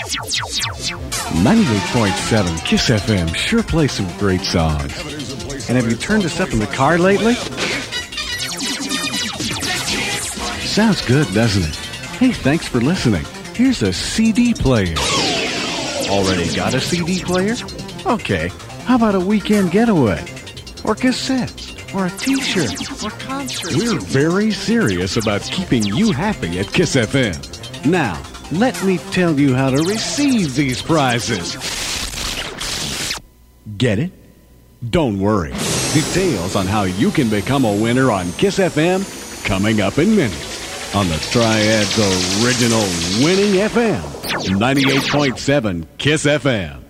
98.7 KISS FM sure plays some great songs. And have you turned us up in the car lately? Sounds good, doesn't it? Hey, thanks for listening. Here's a CD player. Already got a CD player? Okay, how about a weekend getaway? Or cassettes? Or a t-shirt? Or concert? We're very serious about keeping you happy at KISS FM. Now, let me tell you how to receive these prizes. Get it? Don't worry. Details on how you can become a winner on KISS FM coming up in minutes on the Triad's original winning FM, 98.7 KISS FM.